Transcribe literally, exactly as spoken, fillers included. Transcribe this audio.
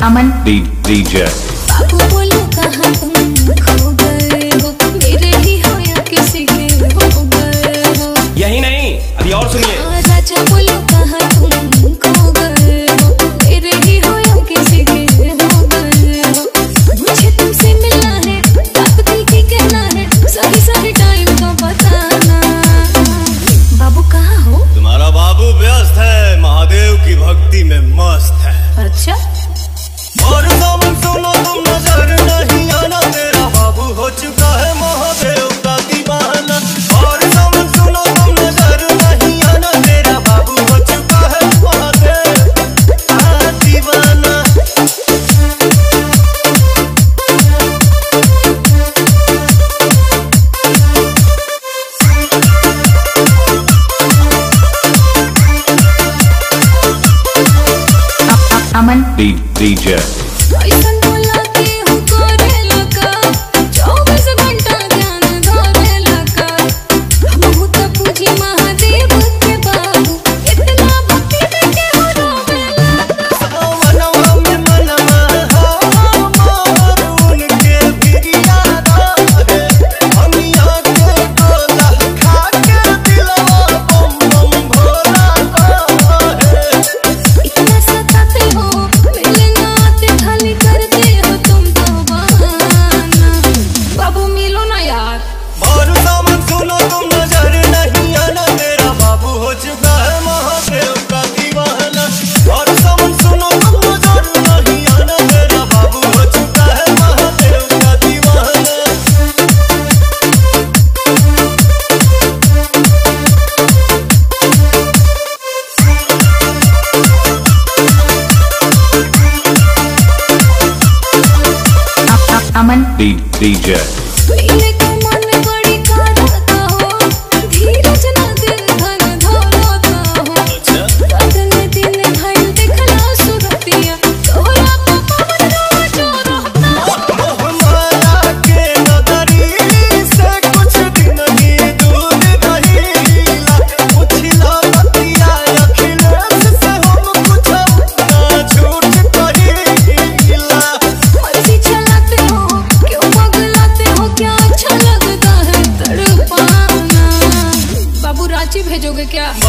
अमन DJ. बाबू बोलो कहाँ तुम खो गए हो, मेरे ही हो या किसी के हो गए हो। यही नहीं, अभी और सुनिए। राजा बोलो कहाँ तुम खो गए हो, मेरे ही हो या किसी के हो गए हो। मुझे तुमसे मिलना है, बात दिल की कहना है, सभी सारे टाइम तो बताना। बाबू कहाँ हो? तुम्हारा बाबू व्यस्त है, महादेव की भक्ति में मस्त है। अच्छा, और सामन सुनो तुम नजर नहीं आना, तेरा बाबू हो चुका है महादेव का दीवाना। और सामन सुनो तुम नजर नहीं आना, तेरा बाबू हो चुका है महादेव का दीवाना। अमन डीजे। अमन डीजे। भेजोगे क्या?